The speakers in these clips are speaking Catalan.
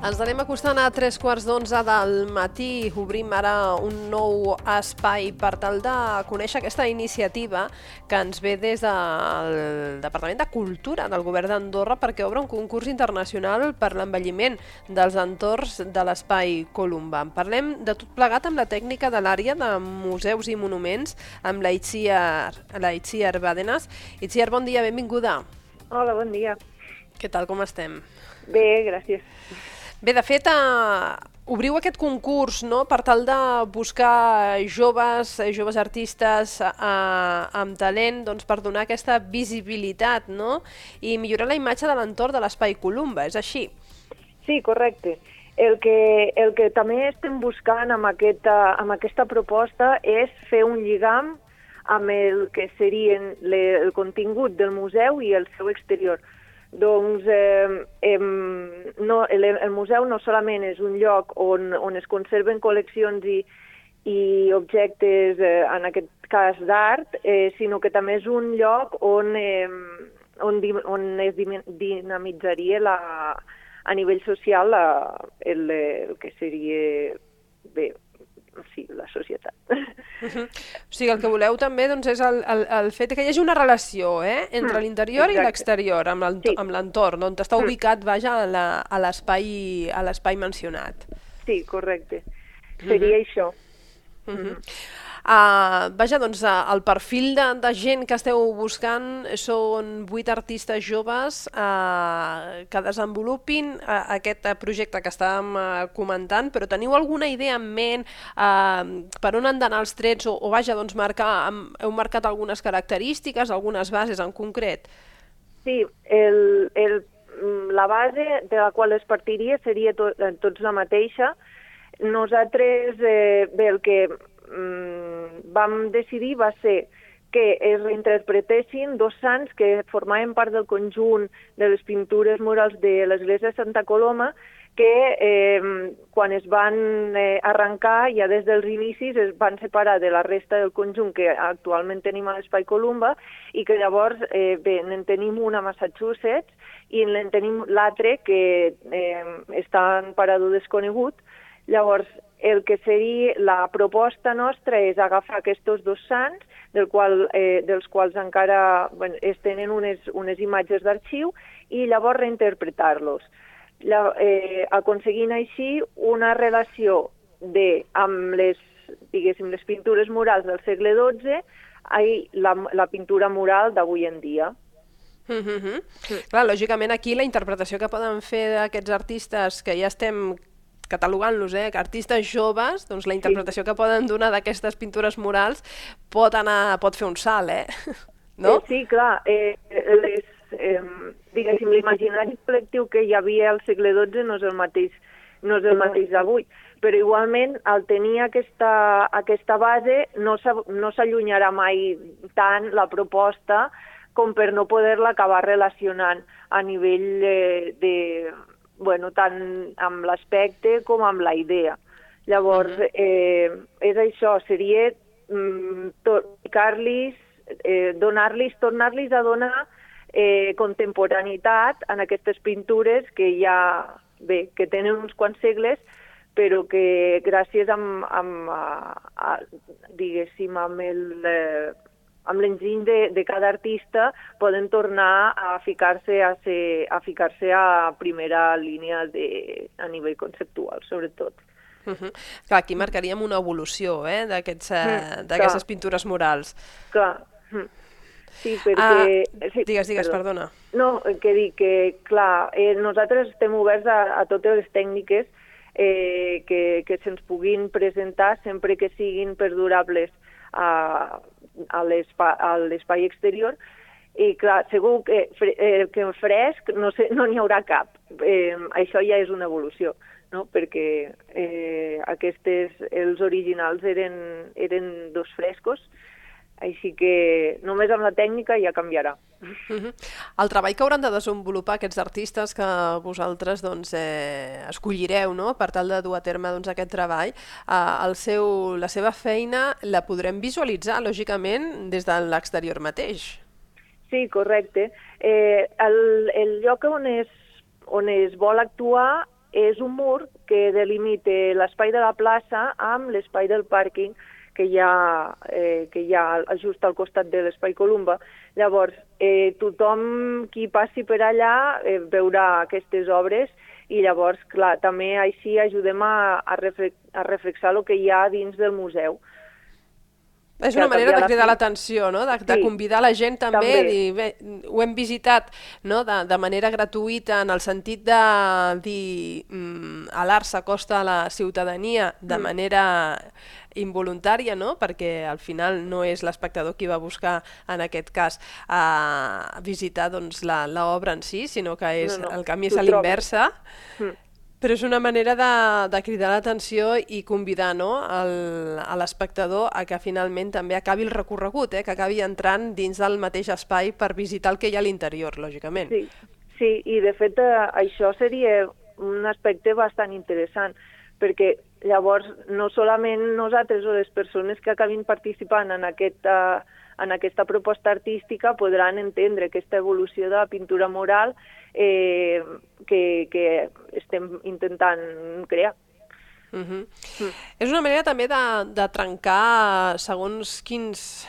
Ens anem acostant a 3:15 del matí. Obrim ara un nou espai per tal de conèixer aquesta iniciativa que ens ve des del Departament de Cultura del Govern d'Andorra perquè obre un concurs internacional per l'envelliment dels entorns de l'Espai Columba. En parlem de tot plegat amb la tècnica de l'àrea de museus i monuments, amb la Itziar Bàdenas. Itziar, bon dia, benvinguda. Hola, bon dia. Què tal, com estem? Bé, gràcies. Bé, de fet, obriu aquest concurs, no?, per tal de buscar joves artistes amb talent, doncs, per donar aquesta visibilitat, no?, i millorar la imatge de l'entorn de l'Espai Columba, és així? Sí, correcte. El que també estem buscant amb aquesta proposta és fer un lligam amb el que serien el contingut del museu i el seu exterior. Doncs el museu no solament és un lloc on es conserven col·leccions i objectes, en aquest cas d'art, sinó que també és un lloc on es dinamitzaria a nivell social el que seria bé, sí, la societat. O sigui, el que voleu també doncs, és el fet que hi hagi una relació entre l'interior i l'exterior, amb l'entorn, on està ubicat, vaja, a l'espai mencionat. Sí, correcte. Seria això. Vaja, doncs el perfil de gent que esteu buscant són 8 artistes joves que desenvolupin aquest projecte que estàvem comentant, però teniu alguna idea en ment per on han d'anar els trets o vaja, doncs heu marcat algunes característiques, algunes bases en concret? Sí, la base de la qual es partiria seria tots la mateixa. Nosaltres, el que vam decidir va ser que es reinterpretessin dos sants que formaven part del conjunt de les pintures murals de l'església de Santa Coloma, que quan es van arrencar, ja des dels inicis, es van separar de la resta del conjunt que actualment tenim a l'Espai Columba i que llavors en tenim una a Massachusetts i en tenim l'altre que està en parador desconegut. Llavors, el que seria la proposta nostra és agafar aquests dos sants, dels quals encara es tenen unes imatges d'arxiu, i llavors reinterpretar-los. Aconseguint així una relació amb les pintures murals del segle XII i la pintura mural d'avui en dia. Clar, lògicament aquí la interpretació que poden fer d'aquests artistes que ja estem catalogant-los, artistes joves, doncs la interpretació que poden donar d'aquestes pintures murals pot fer un salt, no? Sí, clar. Diguéssim, l'imaginari col·lectiu que hi havia al segle XII no és el mateix d'avui, però igualment al tenir aquesta base no s'allunyarà mai tant la proposta com per no poder-la acabar relacionant a nivell tant amb l'aspecte com amb la idea. Llavors, és això, seria tornar-los a donar contemporaneitat en aquestes pintures que que tenen uns quants segles, però que gràcies amb l'enginy de cada artista poden tornar a ficar-se a primera línia a nivell conceptual, sobretot. Clar, aquí marcaríem una evolució d'aquestes pintures murals. Clar. Sí, perquè... Digues, perdona. No, que dic que, clar, nosaltres estem oberts a totes les tècniques que se'ns puguin presentar sempre que siguin perdurables a l'espai exterior, i clar, segur que fresc no n'hi haurà cap. Això ja és una evolució, no? Perquè els originals eren dos frescos, així que només amb la tècnica ja canviarà. El treball que hauran de desenvolupar aquests artistes que vosaltres escollireu per tal de dur a terme aquest treball, la seva feina la podrem visualitzar, lògicament, des de l'exterior mateix. Sí, correcte. El lloc on es vol actuar és un mur que delimita l'espai de la plaça amb l'espai del pàrquing que hi ha just al costat de l'Espai Columba. Llavors, tothom qui passi per allà veurà aquestes obres i llavors, clar, també així ajudem a reflexar el que hi ha dins del museu. És una manera de cridar l'atenció, no? De convidar la gent també a dir, bé, ho hem visitat, no? de manera gratuïta, en el sentit de dir l'art s'acosta a la ciutadania de manera involuntària, no? Perquè al final no és l'espectador qui va buscar, en aquest cas, visitar doncs, l'obra en si, sinó que és el camí és a l'inversa. Però és una manera de cridar l'atenció i convidar, no? a l'espectador a que finalment també acabi el recorregut, que acabi entrant dins del mateix espai per visitar el que hi ha a l'interior, lògicament. Sí, i de fet això seria un aspecte bastant interessant, perquè llavors no solament nosaltres o les persones que acabin participant en aquesta proposta artística podran entendre aquesta evolució de la pintura mural que estem intentant crear. És una manera també de trencar segons quins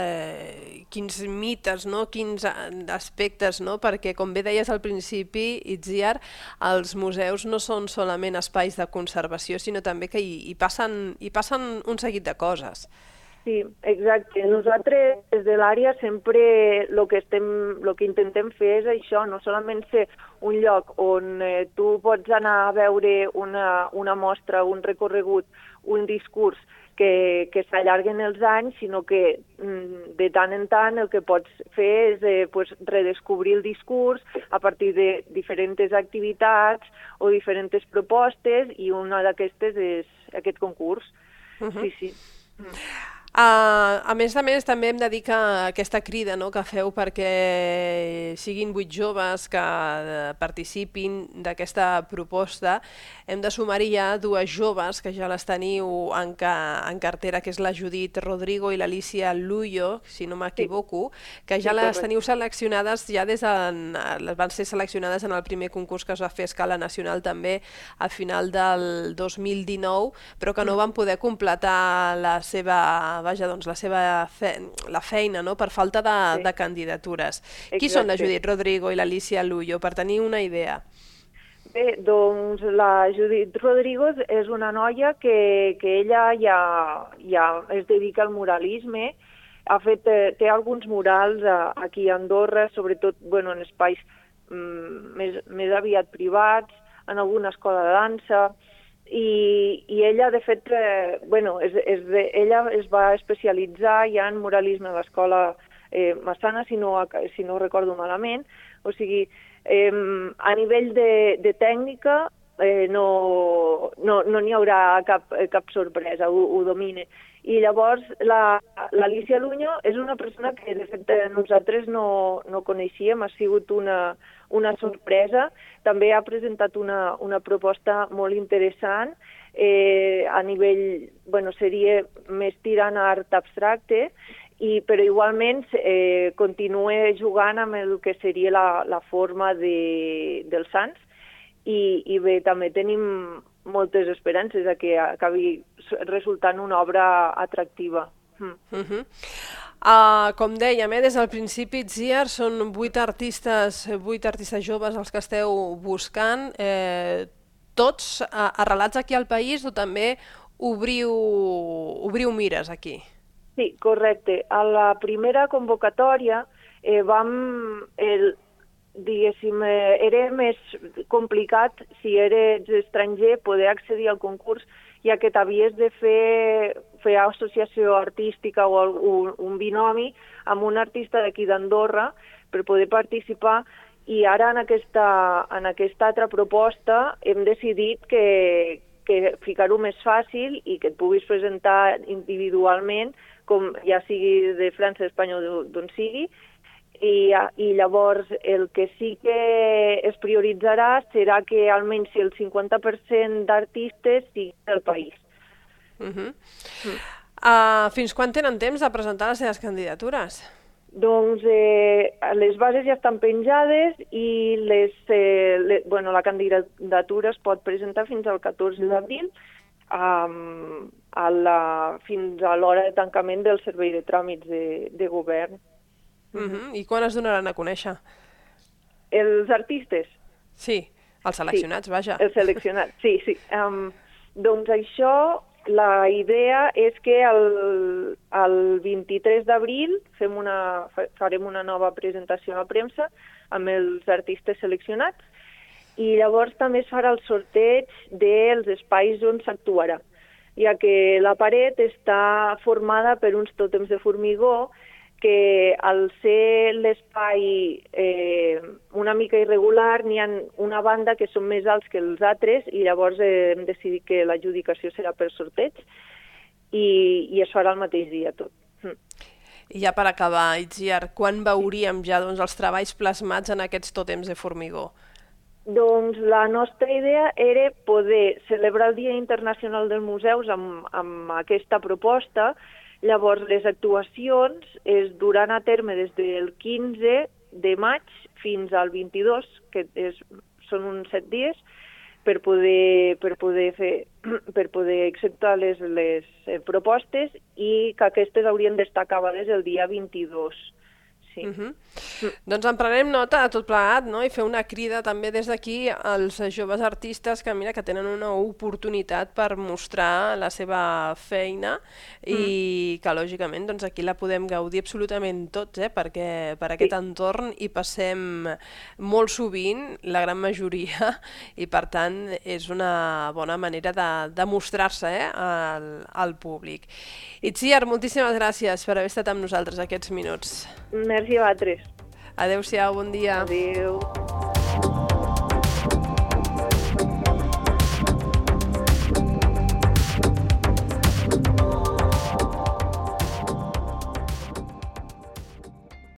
mites, no? Quins aspectes, no? Perquè com bé deies al principi, Itziar, els museus no són solament espais de conservació, sinó també que hi passen un seguit de coses. Sí, exacte. Nosaltres, des de l'àrea, sempre el que intentem fer és això, no solament ser un lloc on tu pots anar a veure una mostra, un recorregut, un discurs que s'allarguen els anys, sinó que de tant en tant el que pots fer és redescobrir el discurs a partir de diferents activitats o diferents propostes, i una d'aquestes és aquest concurs. Sí. A més, també hem de dir que aquesta crida, no?, que feu perquè siguin 8 joves que participin d'aquesta proposta, hem de sumar-hi ja 2 joves que ja les teniu en cartera, que és la Judit Rodrigo i l'Alicia Luyo, si no m'equivoco, que ja les teniu seleccionades, van ser seleccionades en el primer concurs que es va fer a escala nacional també a final del 2019, però que no van poder completar la feina, no?, per falta de candidatures. Exacte. Qui són la Judit Rodrigo i l'Alicia Luyo, per tenir una idea? Bé, doncs la Judit Rodrigo és una noia que ella ja es dedica al muralisme, té alguns murals aquí a Andorra, sobretot en espais més aviat privats, en alguna escola de dansa, i ella, de fet, ella es va especialitzar ja en muralisme a l'escola Massana, si no recordo malament. O sigui, a nivell de tècnica no n'hi haurà cap sorpresa, ho domina. I llavors l'Alicia Luño és una persona que, de fet, nosaltres no coneixíem, ha sigut una sorpresa. També ha presentat una proposta molt interessant a nivell, seria més tirant a art abstracte, però igualment continua jugant amb el que seria la forma dels sants, i bé, també tenim moltes esperances de que acabi resultant una obra atractiva. Com dèiem, des del principi, Itziar, són 8 artistes joves els que esteu buscant, tots arrelats aquí al país, o també obriu mires aquí? Sí, correcte. A la primera convocatòria era més complicat, si eres estranger, poder accedir al concurs, ja que t'havies de fer associació artística o un binomi amb un artista d'aquí d'Andorra per poder participar, i ara en aquesta altra proposta hem decidit que ficar-ho més fàcil i que et puguis presentar individualment, com ja sigui de França, Espanya o d'on sigui, i llavors el que sí que es prioritzarà serà que almenys el 50% d'artistes siguin del país. Fins quan tenen temps de presentar les seves candidatures? Doncs les bases ja estan penjades i la candidatura es pot presentar fins al 14 d'abril fins a l'hora de tancament del servei de tràmits de govern. I quan es donaran a conèixer? Els artistes? Sí, els seleccionats, vaja. Els seleccionats, sí. Doncs això, la idea és que el 23 d'abril farem una nova presentació a la premsa amb els artistes seleccionats i llavors també es farà el sorteig dels espais on s'actuarà, ja que la paret està formada per uns tòtems de formigó que al ser l'espai una mica irregular n'hi ha una banda que són més alts que els altres i llavors hem decidit que l'adjudicació serà per sorteig i es farà el mateix dia tot. I ja per acabar, Itziar, quan veuríem ja els treballs plasmats en aquests tòtems de formigó? Doncs la nostra idea era poder celebrar el Dia Internacional dels Museus amb aquesta proposta. Llavors, les actuacions es duran a terme des del 15 de maig fins al 22, que són uns 7 dies, per poder executar les propostes i que aquestes haurien d'estar acabades el dia 22. Sí. Doncs en prenem nota de tot plegat, no? I fer una crida també des d'aquí als joves artistes que mira que tenen una oportunitat per mostrar la seva feina i que lògicament doncs, aquí la podem gaudir absolutament tots, perquè per aquest entorn hi passem molt sovint, la gran majoria, i per tant és una bona manera de mostrar-se al públic. Itziar, moltíssimes gràcies per haver estat amb nosaltres aquests minuts. Merci a vosaltres. Adéu-siau, bon dia. Adéu.